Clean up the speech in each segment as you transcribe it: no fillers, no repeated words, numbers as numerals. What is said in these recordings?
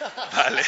¿vale?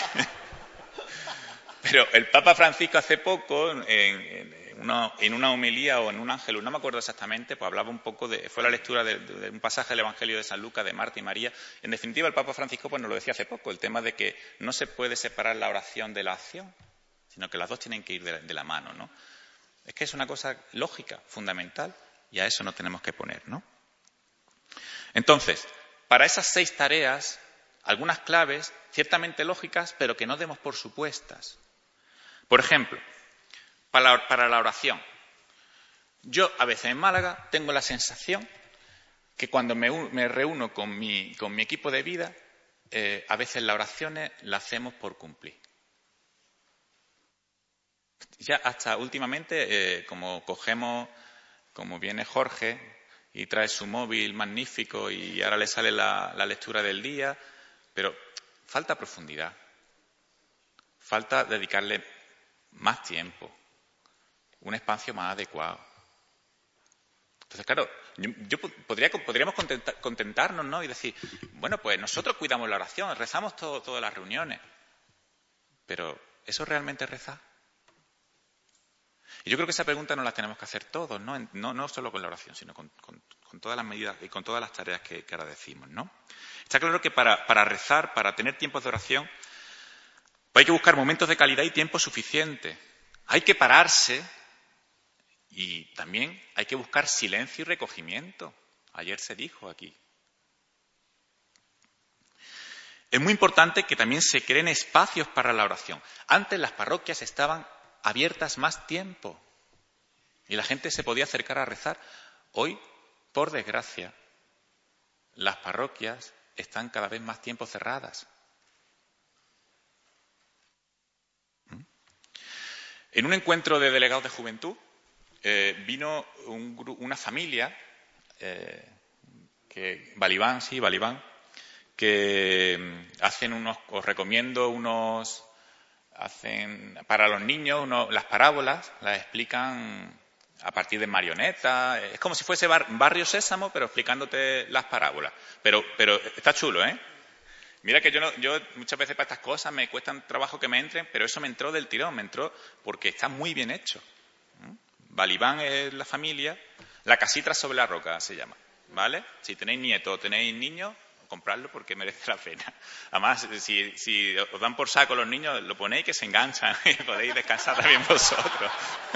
Pero el Papa Francisco hace poco, en una homilía o en un ángelus, no me acuerdo exactamente, pues hablaba un poco fue la lectura de un pasaje del Evangelio de San Lucas, de Marta y María. En definitiva, el Papa Francisco pues nos lo decía hace poco, el tema de que no se puede separar la oración de la acción, sino que las dos tienen que ir de la mano, ¿no? Es que es una cosa lógica, fundamental, y a eso nos tenemos que poner, ¿no? Entonces, para esas 6 tareas, algunas claves, ciertamente lógicas, pero que no demos por supuestas. Por ejemplo, para la oración. Yo, a veces en Málaga, tengo la sensación que cuando me reúno con mi equipo de vida, a veces las oraciones las hacemos por cumplir. Ya hasta últimamente, como viene Jorge y trae su móvil magnífico y ahora le sale la lectura del día, pero falta profundidad, falta dedicarle más tiempo, un espacio más adecuado. Entonces, claro, podríamos contentarnos, ¿no? Y decir, bueno, pues nosotros cuidamos la oración, rezamos todas las reuniones, pero ¿eso realmente es rezar? Y yo creo que esa pregunta nos la tenemos que hacer todos, ¿no? No solo con la oración, sino con todas las medidas y con todas las tareas que ahora decimos, ¿no? Está claro que para rezar, para tener tiempos de oración, hay que buscar momentos de calidad y tiempo suficiente. Hay que pararse y también hay que buscar silencio y recogimiento. Ayer se dijo aquí. Es muy importante que también se creen espacios para la oración. Antes las parroquias estaban abiertas más tiempo y la gente se podía acercar a rezar. Hoy, por desgracia, las parroquias están cada vez más tiempo cerradas. En un encuentro de delegados de juventud vino una familia, Balibán, que os recomiendo hacen para los niños las parábolas, las explican a partir de marionetas. Es como si fuese Barrio Sésamo, pero explicándote las parábolas. Pero está chulo, ¿eh? Mira que yo muchas veces para estas cosas me cuesta trabajo que me entren, pero eso me entró del tirón, me entró porque está muy bien hecho. Balibán es la familia, La casita sobre la roca se llama, ¿vale? Si tenéis nietos o tenéis niños, comprarlo porque merece la pena. Además, si os dan por saco los niños, lo ponéis que se enganchan y podéis descansar también vosotros.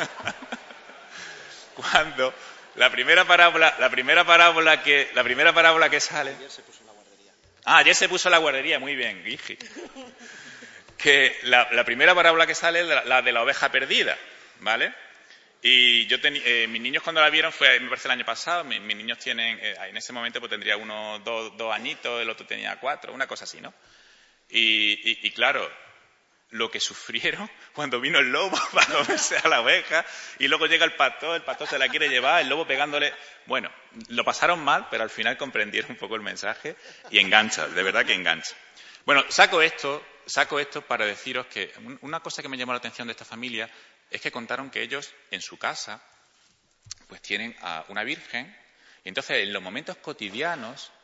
Cuando la primera parábola que sale. Ayer se puso en la guardería. Ayer se puso en la guardería, muy bien, Guiji. Que la primera parábola que sale es la de la oveja perdida, ¿vale? Y mis niños cuando la vieron me parece el año pasado, mis niños tienen, en ese momento pues tendría uno 2 añitos, el otro tenía 4, una cosa así, ¿no? Y claro, lo que sufrieron cuando vino el lobo para comerse a la oveja y luego llega el pastor se la quiere llevar, el lobo pegándole. Bueno, lo pasaron mal, pero al final comprendieron un poco el mensaje y engancha, de verdad que engancha. Bueno, saco esto para deciros que una cosa que me llamó la atención de esta familia es que contaron que ellos en su casa pues tienen a una virgen y entonces en los momentos cotidianos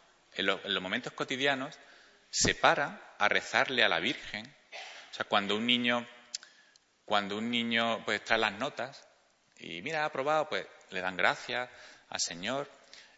se paran a rezarle a la virgen. O sea, cuando un niño pues trae las notas y mira, ha aprobado, pues le dan gracias al Señor.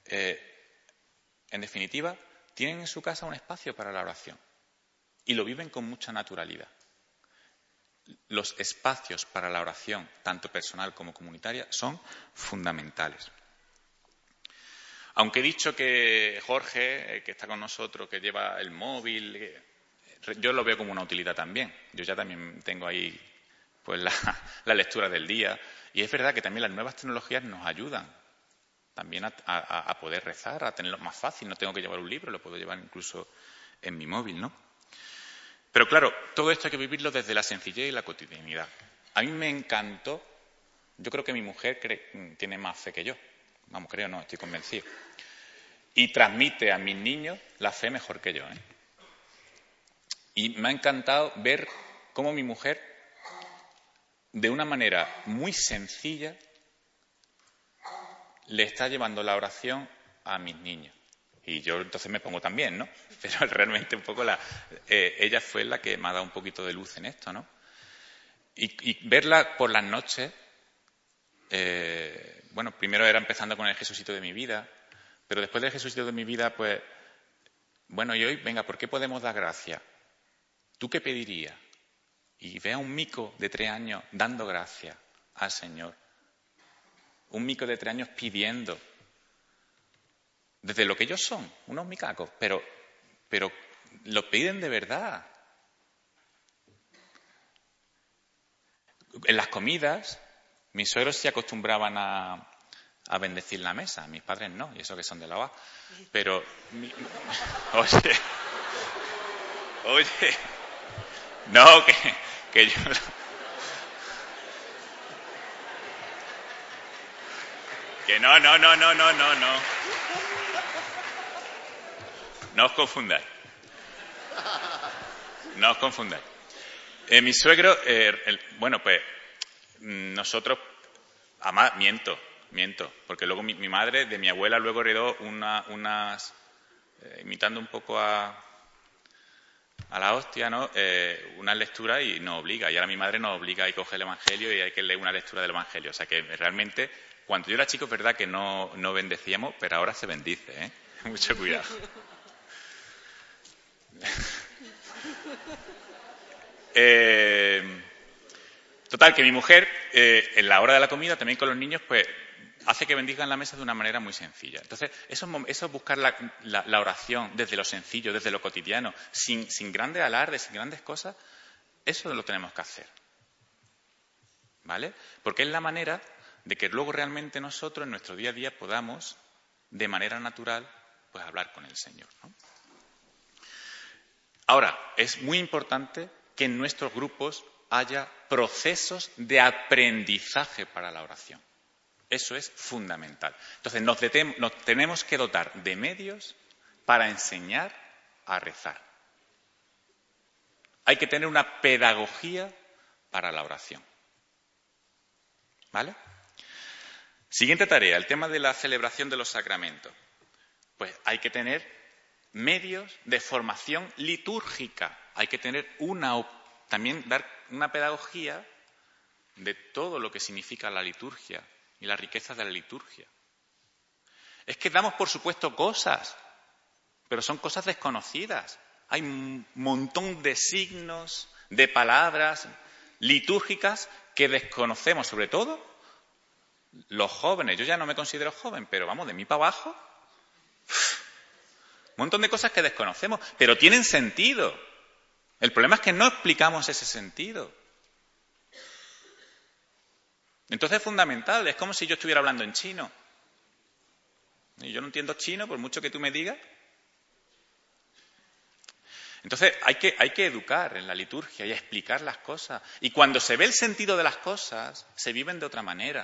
En definitiva, tienen en su casa un espacio para la oración y lo viven con mucha naturalidad. Los espacios para la oración, tanto personal como comunitaria, son fundamentales. Aunque he dicho que Jorge, que está con nosotros, que lleva el móvil, yo lo veo como una utilidad también. Yo ya también tengo ahí pues la lectura del día. Y es verdad que también las nuevas tecnologías nos ayudan también a poder rezar, a tenerlo más fácil. No tengo que llevar un libro, lo puedo llevar incluso en mi móvil, ¿no? Pero claro, todo esto hay que vivirlo desde la sencillez y la cotidianidad. A mí me encantó, yo creo que mi mujer tiene más fe que yo. Vamos, creo, no, estoy convencido. Y transmite a mis niños la fe mejor que yo, ¿eh? Y me ha encantado ver cómo mi mujer, de una manera muy sencilla, le está llevando la oración a mis niños. Y yo entonces me pongo también, ¿no? Pero realmente un poco ella fue la que me ha dado un poquito de luz en esto, ¿no? Y verla por las noches, bueno, primero era empezando con el Jesucito de mi vida, pero después del Jesucito de mi vida, pues, bueno, y hoy, venga, ¿por qué podemos dar gracias? ¿Tú qué pedirías? Y ve a un mico de 3 años dando gracias al Señor. Un mico de 3 años pidiendo. Desde lo que ellos son, unos micacos, pero lo piden de verdad. En las comidas, mis suegros se acostumbraban a bendecir la mesa, mis padres no, y eso que son de la OA. Pero, oye, no, que yo... Que no. No os confundáis. No os confundáis. Mi suegro, bueno, pues nosotros, además, miento, porque luego mi madre, de mi abuela, luego heredó unas, imitando un poco a la hostia, ¿no? Unas lecturas y nos obliga. Y ahora mi madre nos obliga y coge el Evangelio y hay que leer una lectura del Evangelio. O sea que realmente, cuando yo era chico, es verdad que no bendecíamos, pero ahora se bendice, ¿eh? Mucho cuidado. Total, que mi mujer, en la hora de la comida, también con los niños, pues hace que bendigan la mesa de una manera muy sencilla. Entonces, eso es buscar la oración desde lo sencillo, desde lo cotidiano, sin grandes alardes, sin grandes cosas, eso lo tenemos que hacer. ¿Vale? Porque es la manera de que luego realmente nosotros, en nuestro día a día, podamos, de manera natural, pues hablar con el Señor, ¿no? Ahora, es muy importante que en nuestros grupos haya procesos de aprendizaje para la oración. Eso es fundamental. Entonces, nos tenemos que dotar de medios para enseñar a rezar. Hay que tener una pedagogía para la oración. ¿Vale? Siguiente tarea, el tema de la celebración de los sacramentos. Pues hay que tener medios de formación litúrgica. Hay que tener también dar una pedagogía de todo lo que significa la liturgia y la riqueza de la liturgia. Es que damos por supuesto cosas, pero son cosas desconocidas. Hay un montón de signos, de palabras litúrgicas que desconocemos, sobre todo los jóvenes. Yo ya no me considero joven, pero vamos, de mí para abajo, un montón de cosas que desconocemos, pero tienen sentido. El problema es que no explicamos ese sentido. Entonces es fundamental, es como si yo estuviera hablando en chino. Y yo no entiendo chino, por mucho que tú me digas. Entonces hay que educar en la liturgia y explicar las cosas. Y cuando se ve el sentido de las cosas, se viven de otra manera.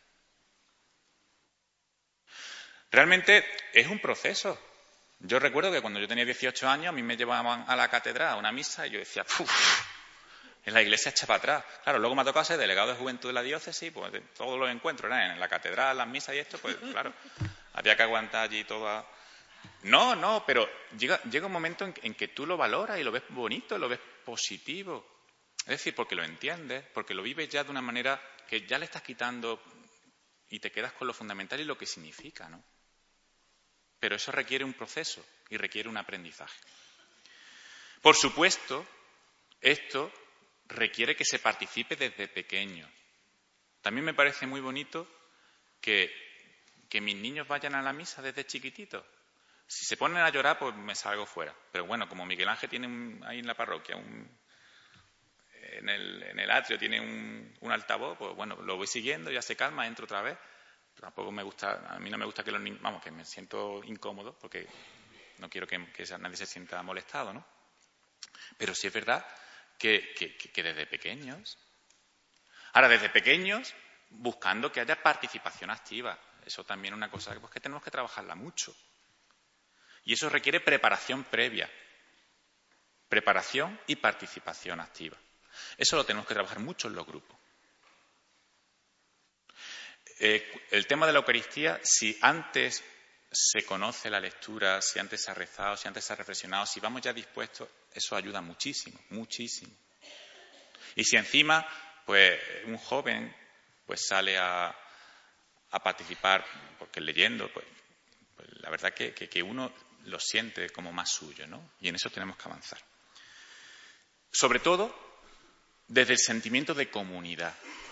Realmente es un proceso. Yo recuerdo que cuando yo tenía 18 años, a mí me llevaban a la catedral, a una misa, y yo decía, en la iglesia echa para atrás. Claro, luego me ha tocado ser delegado de juventud de la diócesis, pues todos los encuentros eran en la catedral, las misas y esto, pues claro, había que aguantar allí toda... No, pero llega un momento en que tú lo valoras y lo ves bonito, lo ves positivo. Es decir, porque lo entiendes, porque lo vives ya de una manera que ya le estás quitando y te quedas con lo fundamental y lo que significa, ¿no? Pero eso requiere un proceso y requiere un aprendizaje. Por supuesto, esto requiere que se participe desde pequeño. También me parece muy bonito que mis niños vayan a la misa desde chiquititos. Si se ponen a llorar, pues me salgo fuera. Pero bueno, como Miguel Ángel tiene ahí en la parroquia, en el atrio tiene un altavoz, pues bueno, lo voy siguiendo, ya se calma, entro otra vez. Tampoco me gusta, a mí no me gusta que los niños, vamos, que me siento incómodo porque no quiero que nadie se sienta molestado, ¿no? Pero sí es verdad que desde pequeños. Ahora, desde pequeños, buscando que haya participación activa. Eso también es una cosa que tenemos que trabajarla mucho. Y eso requiere preparación previa. Preparación y participación activa. Eso lo tenemos que trabajar mucho en los grupos. El tema de la Eucaristía, si antes se conoce la lectura, si antes se ha rezado, si antes se ha reflexionado, si vamos ya dispuestos, eso ayuda muchísimo, muchísimo. Y si encima, pues un joven pues sale a participar, porque leyendo, pues la verdad que uno lo siente como más suyo, ¿no? Y en eso tenemos que avanzar. Sobre todo, desde el sentimiento de comunidad.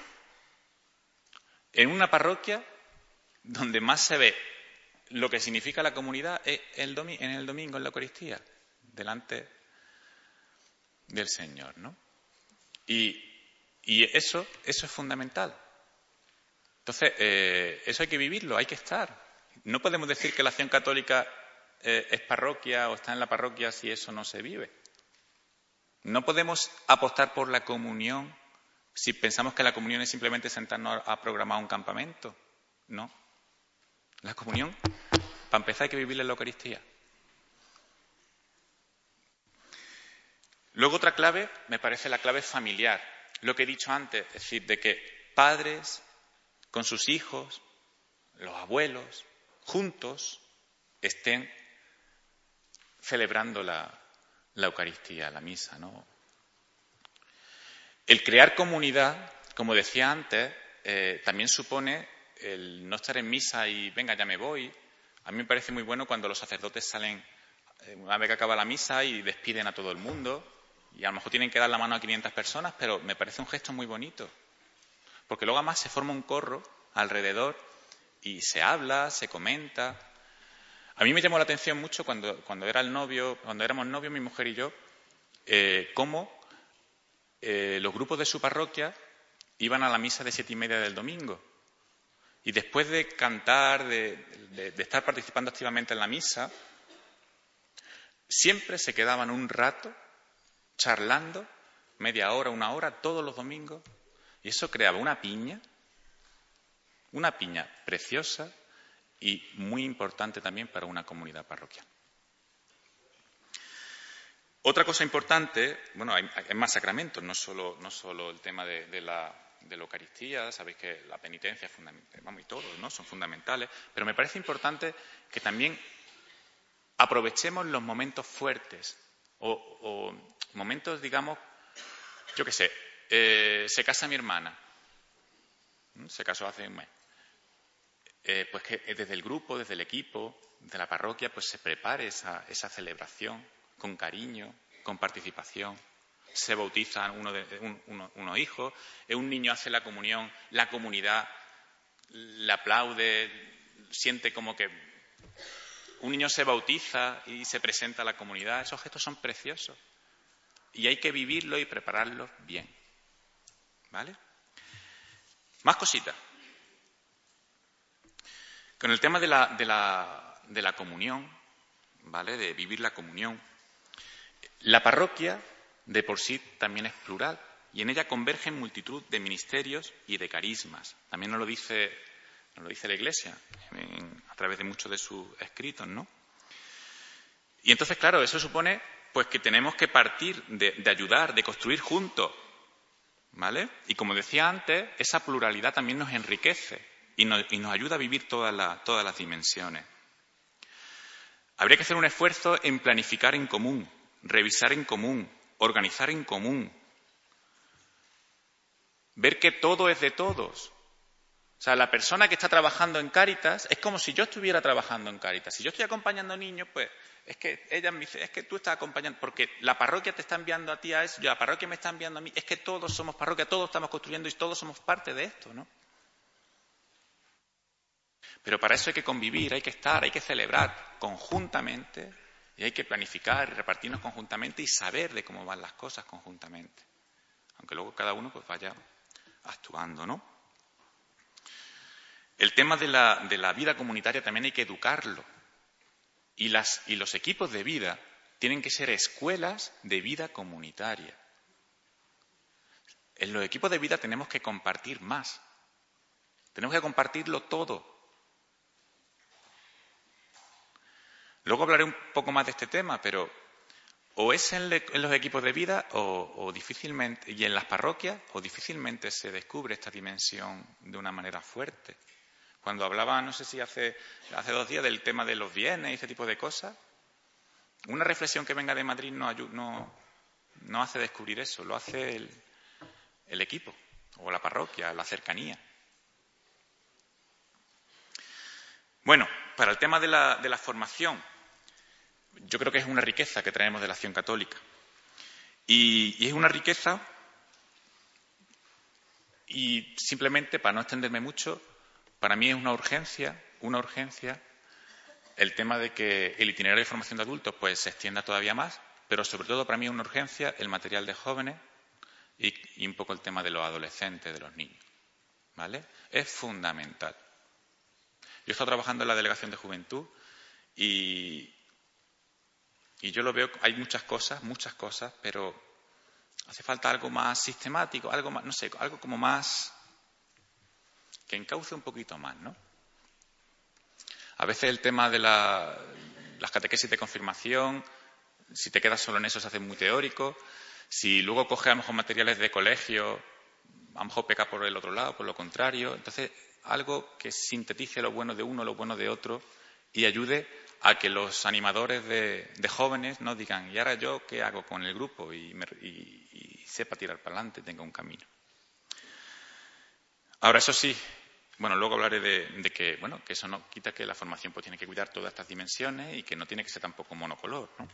En una parroquia, donde más se ve lo que significa la comunidad es en el domingo, en la Eucaristía, delante del Señor, ¿no? Y eso es fundamental. Entonces, eso hay que vivirlo, hay que estar. No podemos decir que la acción católica es parroquia o está en la parroquia si eso no se vive. No podemos apostar por la comunión si pensamos que la comunión es simplemente sentarnos a programar un campamento. No. La comunión, para empezar, hay que vivirla en la Eucaristía. Luego otra clave, me parece la clave familiar. Lo que he dicho antes, es decir, de que padres con sus hijos, los abuelos, juntos, estén celebrando la Eucaristía, la misa, ¿no? El crear comunidad, como decía antes, también supone el no estar en misa y venga, ya me voy. A mí me parece muy bueno cuando los sacerdotes salen una vez que acaba la misa y despiden a todo el mundo. Y a lo mejor tienen que dar la mano a 500 personas, pero me parece un gesto muy bonito. Porque luego además se forma un corro alrededor y se habla, se comenta. A mí me llamó la atención mucho cuando éramos novios, mi mujer y yo, cómo los grupos de su parroquia iban a la misa de 7:30 del domingo. Y después de cantar, de estar participando activamente en la misa, siempre se quedaban un rato charlando, media hora, una hora, todos los domingos. Y eso creaba una piña preciosa y muy importante también para una comunidad parroquial. Otra cosa importante, bueno, hay más sacramentos, no solo el tema de la Eucaristía, sabéis que la penitencia es fundamental, vamos, y todos, ¿no? Son fundamentales, pero me parece importante que también aprovechemos los momentos fuertes o momentos, digamos, yo qué sé, se casa mi hermana, se casó hace un mes, pues que desde el grupo, desde el equipo, de la parroquia, pues se prepare esa celebración con cariño, con participación. Se bautizan unos hijos, un niño hace la comunión, la comunidad le aplaude, siente como que un niño se bautiza y se presenta a la comunidad. Esos gestos son preciosos y hay que vivirlos y prepararlos bien. ¿Vale? Más cositas. Con el tema de la comunión, ¿vale? De vivir la comunión. La parroquia de por sí también es plural y en ella convergen multitud de ministerios y de carismas. También nos lo dice la Iglesia a través de muchos de sus escritos, ¿no? Y entonces, claro, eso supone pues que tenemos que partir de ayudar, de construir juntos, ¿vale? Y como decía antes, esa pluralidad también nos enriquece y nos ayuda a vivir todas las dimensiones. Habría que hacer un esfuerzo en planificar en común, revisar en común, organizar en común, ver que todo es de todos. O sea, la persona que está trabajando en Cáritas es como si yo estuviera trabajando en Cáritas. Si yo estoy acompañando niños, pues es que ella me dice, es que tú estás acompañando, porque la parroquia te está enviando a ti a eso, y la parroquia me está enviando a mí. Es que todos somos parroquia, todos estamos construyendo y todos somos parte de esto, ¿no? Pero para eso hay que convivir, hay que estar, hay que celebrar conjuntamente y hay que planificar y repartirnos conjuntamente y saber de cómo van las cosas conjuntamente. Aunque luego cada uno pues vaya actuando, ¿no? El tema de la vida comunitaria también hay que educarlo. Y los equipos de vida tienen que ser escuelas de vida comunitaria. En los equipos de vida tenemos que compartir más. Tenemos que compartirlo todo. Luego hablaré un poco más de este tema, pero o es en los equipos de vida o difícilmente, y en las parroquias, o difícilmente se descubre esta dimensión de una manera fuerte. Cuando hablaba, no sé si hace 2 días, del tema de los bienes y ese tipo de cosas, una reflexión que venga de Madrid no hace descubrir eso, lo hace el equipo o la parroquia, la cercanía. Bueno, para el tema de la formación, yo creo que es una riqueza que traemos de la acción católica. Y es una riqueza, y simplemente, para no extenderme mucho, para mí es una urgencia el tema de que el itinerario de formación de adultos pues se extienda todavía más, pero sobre todo para mí es una urgencia el material de jóvenes y un poco el tema de los adolescentes, de los niños. ¿Vale? Es fundamental. Yo he estado trabajando en la Delegación de Juventud y yo lo veo, hay muchas cosas, pero hace falta algo más sistemático, algo más, no sé, algo como más que encauce un poquito más, ¿no? A veces el tema de las catequesis de confirmación, si te quedas solo en eso, se hace muy teórico. Si luego coges a lo mejor materiales de colegio, a lo mejor peca por el otro lado, por lo contrario. Entonces, algo que sintetice lo bueno de uno, lo bueno de otro y ayude a que los animadores de jóvenes no digan, ¿y ahora yo qué hago con el grupo? Y sepa tirar para adelante, tenga un camino. Ahora, eso sí, bueno, luego hablaré de que, bueno, que eso no quita que la formación pues tiene que cuidar todas estas dimensiones y que no tiene que ser tampoco monocolor, ¿no?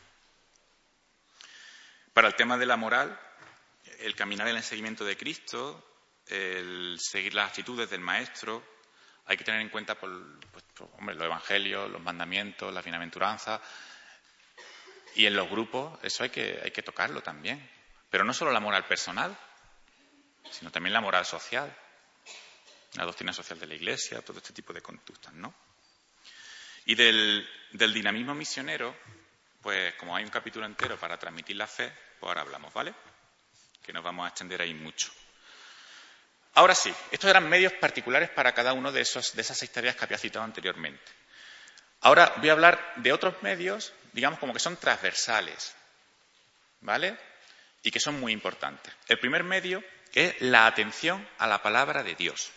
Para el tema de la moral, el caminar en el seguimiento de Cristo, el seguir las actitudes del Maestro, hay que tener en cuenta hombre, los evangelios, los mandamientos, las bienaventuranzas, y en los grupos eso hay que tocarlo también. Pero no solo la moral personal, sino también la moral social, la doctrina social de la Iglesia, todo este tipo de conductas, ¿no? Y del dinamismo misionero, pues como hay un capítulo entero para transmitir la fe, pues ahora hablamos, ¿vale? Que nos vamos a extender ahí mucho. Ahora sí, estos eran medios particulares para cada uno de esas 6 tareas que había citado anteriormente. Ahora voy a hablar de otros medios, digamos como que son transversales, ¿vale? Y que son muy importantes. El primer medio es la atención a la palabra de Dios.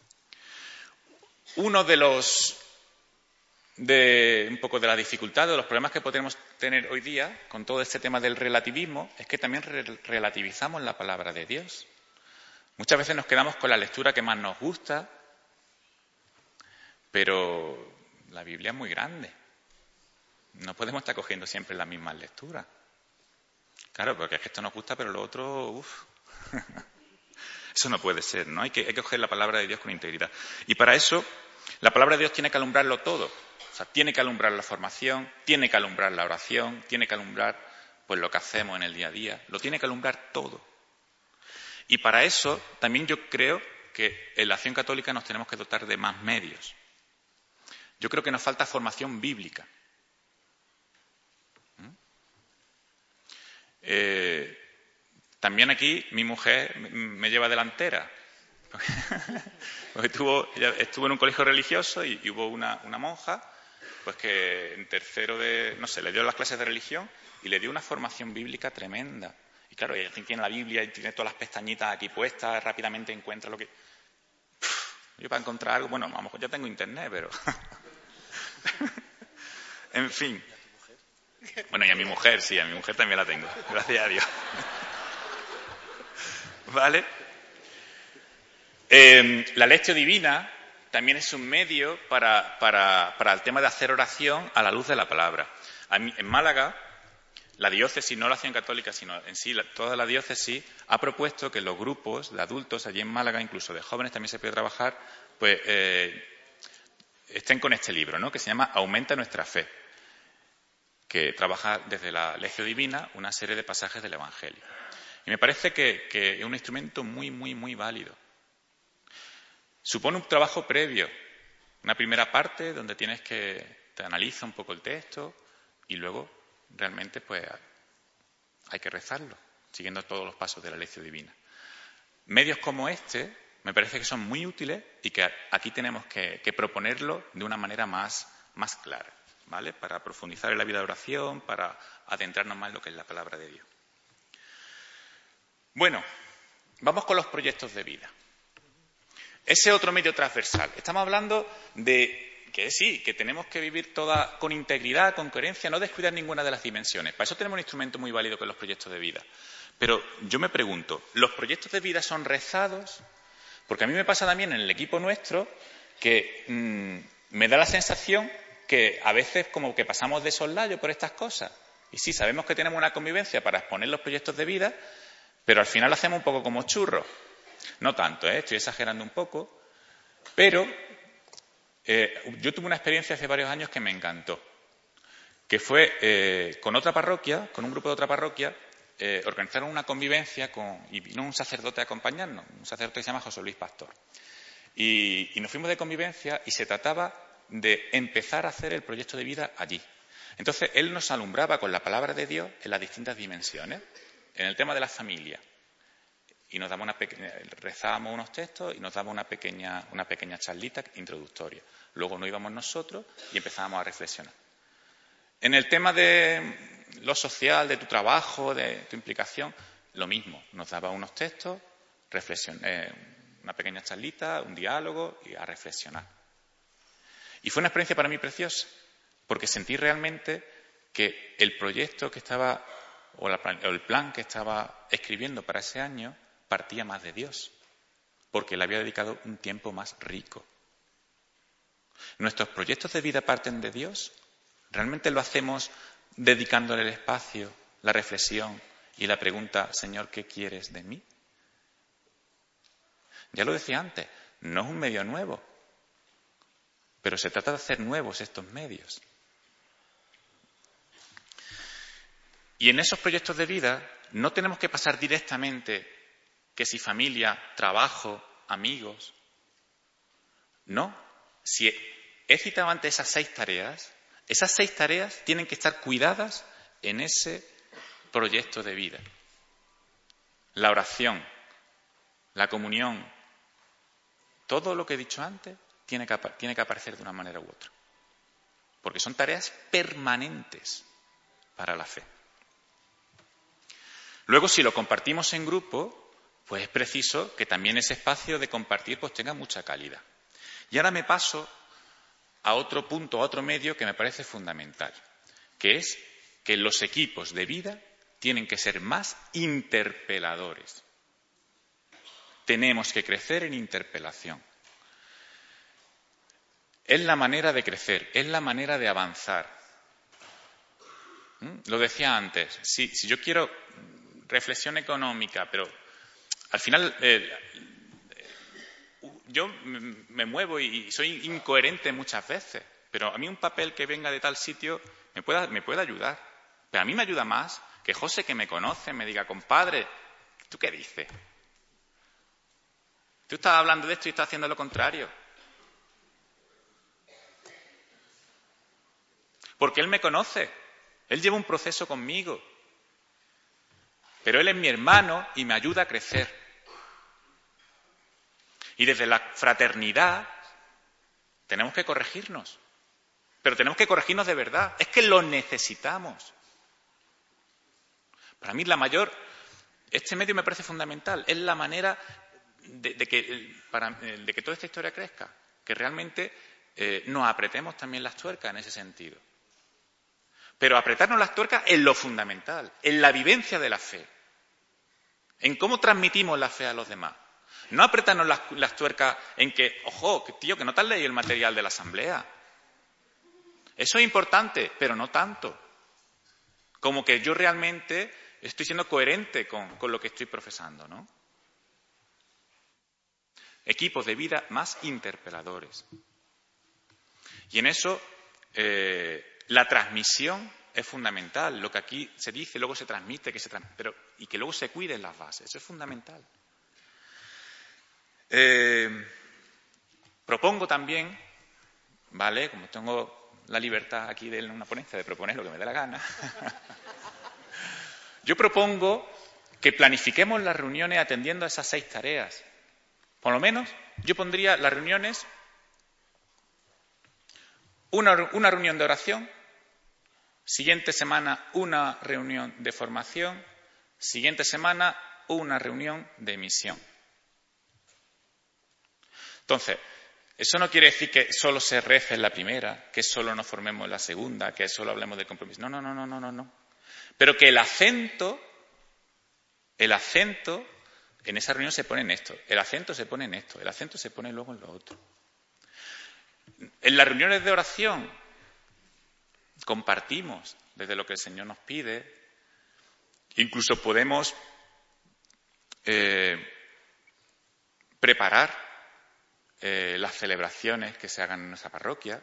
Uno de un poco de la dificultad, de los problemas que podemos tener hoy día con todo este tema del relativismo, es que también relativizamos la palabra de Dios. Muchas veces nos quedamos con la lectura que más nos gusta, pero la Biblia es muy grande. No podemos estar cogiendo siempre las mismas lecturas. Claro, porque es que esto nos gusta, pero lo otro, Eso no puede ser, ¿no? Hay que coger la palabra de Dios con integridad. Y para eso, la palabra de Dios tiene que alumbrarlo todo. O sea, tiene que alumbrar la formación, tiene que alumbrar la oración, tiene que alumbrar pues lo que hacemos en el día a día, lo tiene que alumbrar todo. Y para eso también yo creo que en la acción católica nos tenemos que dotar de más medios. Yo creo que nos falta formación bíblica. También aquí mi mujer me lleva delantera. Porque estuvo en un colegio religioso y hubo una monja pues que en tercero le dio las clases de religión y le dio una formación bíblica tremenda. Y claro, ella tiene la Biblia y tiene todas las pestañitas aquí puestas, rápidamente encuentra lo que... Yo para encontrar algo, bueno, a lo mejor ya tengo internet, pero... En fin. Bueno, y a mi mujer, sí, a mi mujer también la tengo, gracias a Dios. ¿Vale? La Lectio Divina también es un medio para el tema de hacer oración a la luz de la palabra. En Málaga, la diócesis, no la acción católica, sino en sí toda la diócesis, ha propuesto que los grupos de adultos allí en Málaga, incluso de jóvenes también se puede trabajar, pues estén con este libro, ¿no? Que se llama Aumenta nuestra fe, que trabaja desde la Lectio Divina una serie de pasajes del Evangelio. Y me parece que es un instrumento muy, muy, muy válido. Supone un trabajo previo, una primera parte donde te analiza un poco el texto y luego realmente pues hay que rezarlo, siguiendo todos los pasos de la Lectio Divina. Medios como este me parece que son muy útiles y que aquí tenemos que proponerlo de una manera más clara, ¿vale? Para profundizar en la vida de oración, para adentrarnos más en lo que es la palabra de Dios. Bueno, vamos con los proyectos de vida. Ese otro medio transversal. Estamos hablando de que sí, que tenemos que vivir toda con integridad, con coherencia, no descuidar ninguna de las dimensiones. Para eso tenemos un instrumento muy válido que son los proyectos de vida. Pero yo me pregunto, ¿los proyectos de vida son rezados? Porque a mí me pasa también en el equipo nuestro que me da la sensación que a veces como que pasamos de soslayo por estas cosas. Y sí, sabemos que tenemos una convivencia para exponer los proyectos de vida, pero al final lo hacemos un poco como churros. No tanto, estoy exagerando un poco, pero yo tuve una experiencia hace varios años que me encantó, que fue con otra parroquia, con un grupo de otra parroquia, organizaron una convivencia y vino un sacerdote a acompañarnos, un sacerdote que se llama José Luis Pastor. Y nos fuimos de convivencia y se trataba de empezar a hacer el proyecto de vida allí. Entonces, él nos alumbraba con la palabra de Dios en las distintas dimensiones, en el tema de la familia. Y nos daba rezábamos unos textos y nos daba una pequeña charlita introductoria. Luego nos íbamos nosotros y empezábamos a reflexionar. En el tema de lo social, de tu trabajo, de tu implicación, lo mismo. Nos daba unos textos, una pequeña charlita, un diálogo y a reflexionar. Y fue una experiencia para mí preciosa, porque sentí realmente que el proyecto que estaba, o el plan que estaba escribiendo para ese año, partía más de Dios, porque le había dedicado un tiempo más rico. ¿Nuestros proyectos de vida parten de Dios? ¿Realmente lo hacemos dedicándole el espacio, la reflexión y la pregunta, Señor, ¿qué quieres de mí? Ya lo decía antes, no es un medio nuevo, pero se trata de hacer nuevos estos medios. Y en esos proyectos de vida no tenemos que pasar directamente que si familia, trabajo, amigos. No. Si he citado antes esas 6 tareas tienen que estar cuidadas en ese proyecto de vida. La oración, la comunión, todo lo que he dicho antes tiene que aparecer de una manera u otra. Porque son tareas permanentes para la fe. Luego, si lo compartimos en grupo, pues es preciso que también ese espacio de compartir pues tenga mucha calidad. Y ahora me paso a otro punto, a otro medio que me parece fundamental, que es que los equipos de vida tienen que ser más interpeladores. Tenemos que crecer en interpelación. Es la manera de crecer, es la manera de avanzar. Lo decía antes, si yo quiero reflexión económica, pero al final yo me muevo y soy incoherente muchas veces, pero a mí un papel que venga de tal sitio me puede ayudar. Pero a mí me ayuda más que José, que me conoce, me diga, compadre, ¿tú qué dices? Tú estás hablando de esto y estás haciendo lo contrario. Porque él me conoce, él lleva un proceso conmigo, pero él es mi hermano y me ayuda a crecer. Y desde la fraternidad tenemos que corregirnos, pero tenemos que corregirnos de verdad, es que lo necesitamos. Para mí este medio me parece fundamental, es la manera de que toda esta historia crezca, que realmente nos apretemos también las tuercas en ese sentido. Pero apretarnos las tuercas en lo fundamental, en la vivencia de la fe, en cómo transmitimos la fe a los demás. No apretarnos las tuercas en que, ojo, tío, que no te has leído el material de la asamblea. Eso es importante, pero no tanto. Como que yo realmente estoy siendo coherente con lo que estoy profesando, ¿no? Equipos de vida más interpeladores. Y en eso la transmisión es fundamental. Lo que aquí se dice, luego se transmite, y que luego se cuiden las bases. Eso es fundamental. Propongo también, ¿vale? Como tengo la libertad aquí de una ponencia de proponer lo que me dé la gana, yo propongo que planifiquemos las reuniones atendiendo a esas 6 tareas. Por lo menos, yo pondría las reuniones, una reunión de oración, siguiente semana una reunión de formación, siguiente semana una reunión de misión. Entonces, eso no quiere decir que solo se rece en la primera, que solo nos formemos en la segunda, que solo hablemos de compromiso. No. Pero que el acento en esa reunión se pone en esto, el acento se pone en esto, el acento se pone luego en lo otro. En las reuniones de oración compartimos desde lo que el Señor nos pide, incluso podemos preparar las celebraciones que se hagan en nuestra parroquia.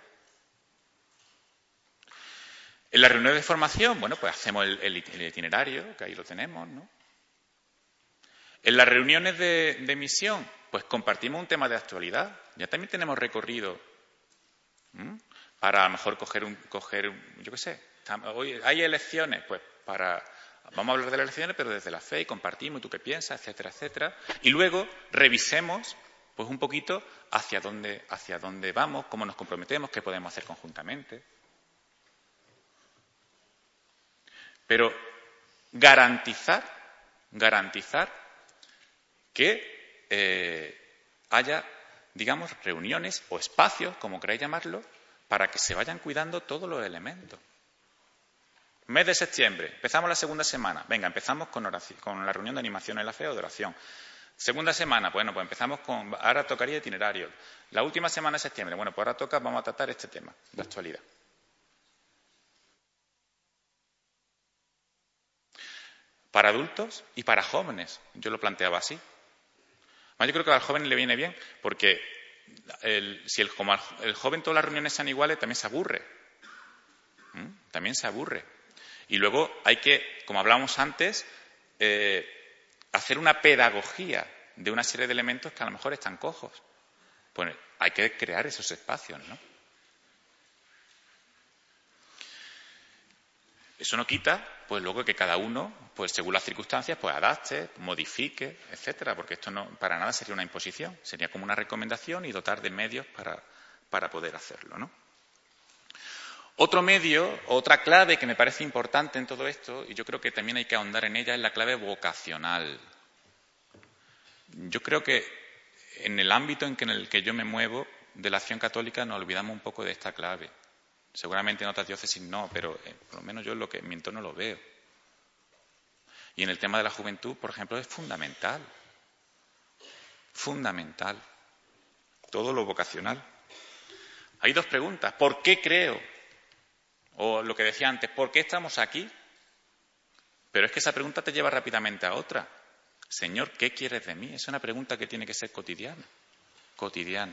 En las reuniones de formación, bueno, pues hacemos el itinerario, que ahí lo tenemos, ¿no? En las reuniones de misión, pues compartimos un tema de actualidad. Ya también tenemos recorrido para a lo mejor coger, yo qué sé, hoy hay elecciones, pues vamos a hablar de las elecciones, pero desde la fe, y compartimos, tú qué piensas, etcétera, etcétera. Y luego revisemos pues un poquito hacia dónde vamos, cómo nos comprometemos, qué podemos hacer conjuntamente. Pero garantizar que haya, digamos, reuniones o espacios, como queráis llamarlo, para que se vayan cuidando todos los elementos. Mes de septiembre, empezamos la segunda semana. Venga, empezamos con la reunión de animación en la fe o de oración. Segunda semana, bueno, pues empezamos ahora tocaría itinerario. La última semana de septiembre, bueno, pues ahora vamos a tratar este tema de actualidad. Para adultos y para jóvenes, yo lo planteaba así. Yo creo que al joven le viene bien, porque como el joven todas las reuniones sean iguales, también se aburre. También se aburre. Y luego hay que, como hablábamos antes, hacer una pedagogía de una serie de elementos que a lo mejor están cojos. Pues hay que crear esos espacios, ¿no? Eso no quita, pues luego que cada uno, pues según las circunstancias, pues adapte, modifique, etcétera, porque esto no para nada sería una imposición, sería como una recomendación y dotar de medios para poder hacerlo, ¿no? Otro medio, otra clave que me parece importante en todo esto, y yo creo que también hay que ahondar en ella, es la clave vocacional. Yo creo que en el ámbito en el que yo me muevo de la acción católica nos olvidamos un poco de esta clave. Seguramente en otras diócesis no, pero por lo menos yo en mi entorno lo veo. Y en el tema de la juventud, por ejemplo, es fundamental. Fundamental. Todo lo vocacional. Hay dos preguntas. ¿Por qué creo? O lo que decía antes, ¿por qué estamos aquí? Pero es que esa pregunta te lleva rápidamente a otra. Señor, ¿qué quieres de mí? Es una pregunta que tiene que ser cotidiana. Cotidiana.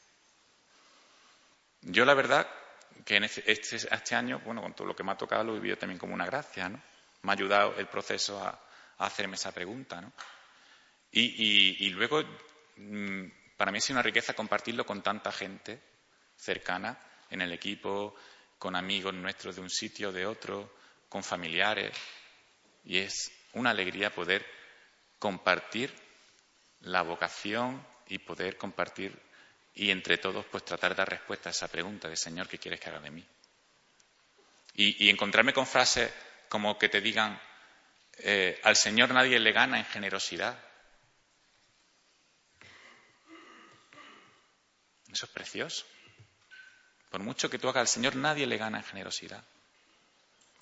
Yo la verdad que en este año, bueno, con todo lo que me ha tocado lo he vivido también como una gracia, ¿no? Me ha ayudado el proceso a hacerme esa pregunta, ¿no? Y luego, para mí ha sido una riqueza compartirlo con tanta gente cercana en el equipo, con amigos nuestros de un sitio o de otro, con familiares. Y es una alegría poder compartir la vocación y poder compartir y entre todos pues tratar de dar respuesta a esa pregunta de Señor, ¿qué quieres que haga de mí? Y encontrarme con frases como que te digan al Señor nadie le gana en generosidad. Eso es precioso. Por mucho que tú hagas al Señor nadie le gana en generosidad.